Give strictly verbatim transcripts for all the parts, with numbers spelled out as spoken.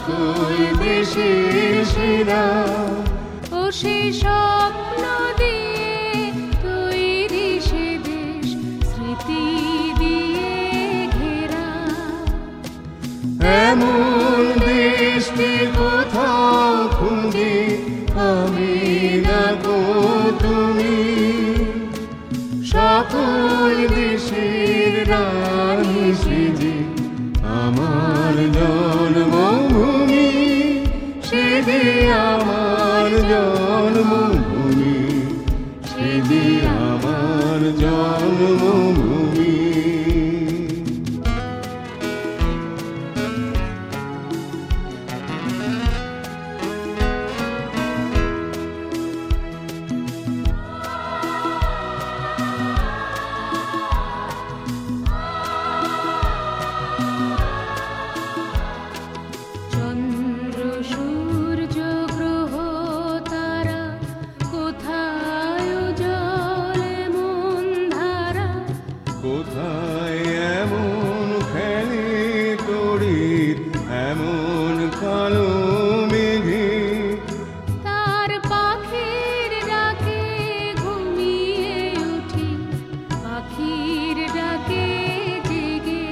সকল দেশের সেরা ও সেই স্বপ্ন দিয়ে তৈরি সে দেশ স্মৃতি দিয়ে ঘেরা। এমন দেশটি কোথাও খুঁজে পাবে না গো তুমি, সকল দেশের রানী সেজে আমার জন্মভূমি, সেজে আমার জন্মভূমি, সেজে আমার জন্মভূমি। কোথায় এমন খেলে তড়িৎ এমন কালো মেঘে, তার পাখির ডাকে ঘুমিয়ে উঠি পাখির ডাকে জেগে।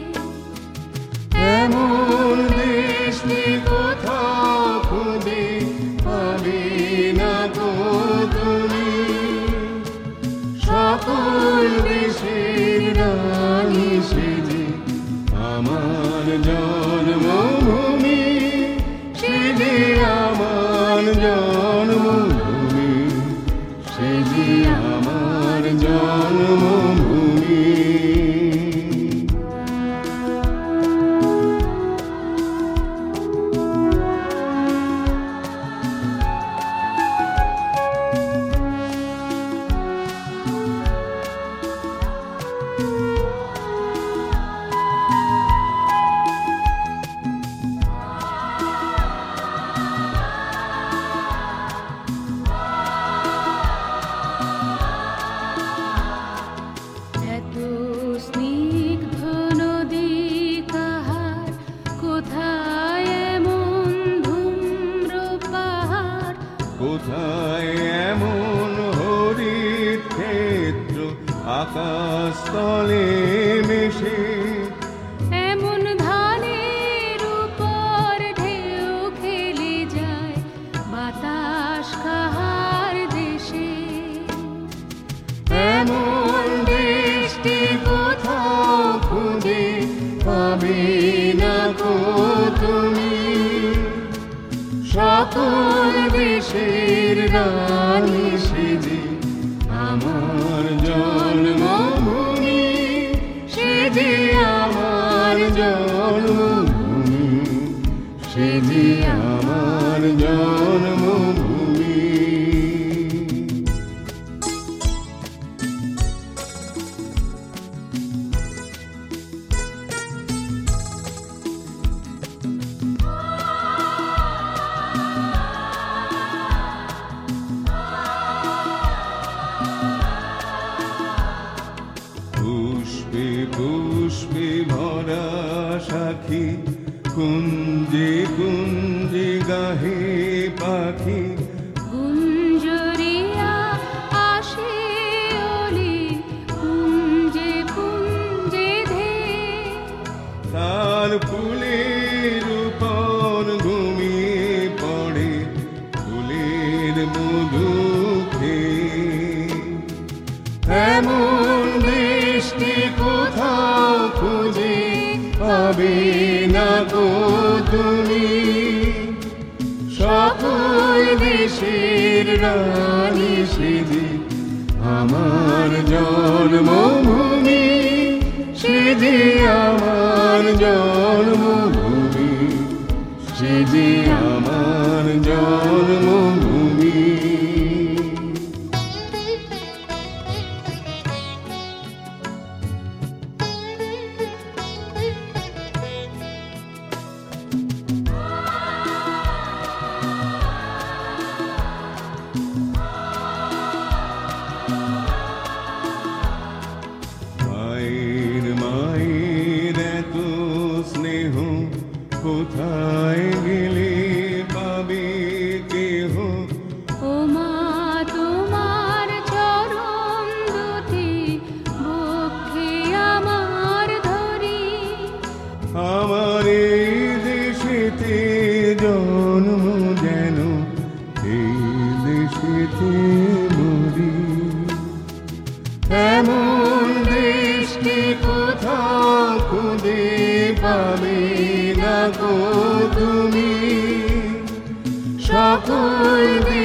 এমন দেশটি কোথাও খুঁজে পাবে না গো তুমি, সকল দেশের রানী সেজে আমার জন্মভূমি, সেজে আমার জন্মভূমি, সেজে আমার জন্মভূমি। কোথায় এমন হরিত ক্ষেত্র আকাশ তলে মেশে, এমন ধানের উপর ঢেউ খেলে যায় বাতাস কাহার দেশে। এমন দেশটি কোথাও খুঁজে পাবে না গো তুমি, সকল দেশের রানী সেজে আমার জন্মভূমি, সেজে আমার জন্মভূমি, সেজে আমার জন্মভূমি। পুষ্পে পুষ্পে ভরা সাখী, কুঞ্জে কুঞ্জে গাহে পাখি, গুঞ্জরিয়া আসে ওলি কুঞ্জে কুঞ্জে ধে। তার ফুলের উপর ঘুমিয়ে পড়ে ফুলের মধু খেয়ে। এমন দেশটি কোথাও খুঁজে পাবে না গো তুমি, সকল দেশের রানী সেজে আমার জন্মভূমি, সেজে আমার জন্মভূমি, সেজে আমার জন্মভূমি।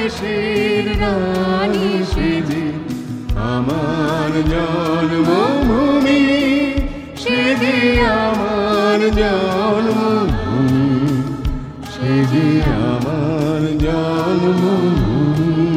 দেশের রানী সেদিন আমার জন্মভূমি, সেদিন আমার জন্মভূমি, সেদিন আমার জন্মভূমি।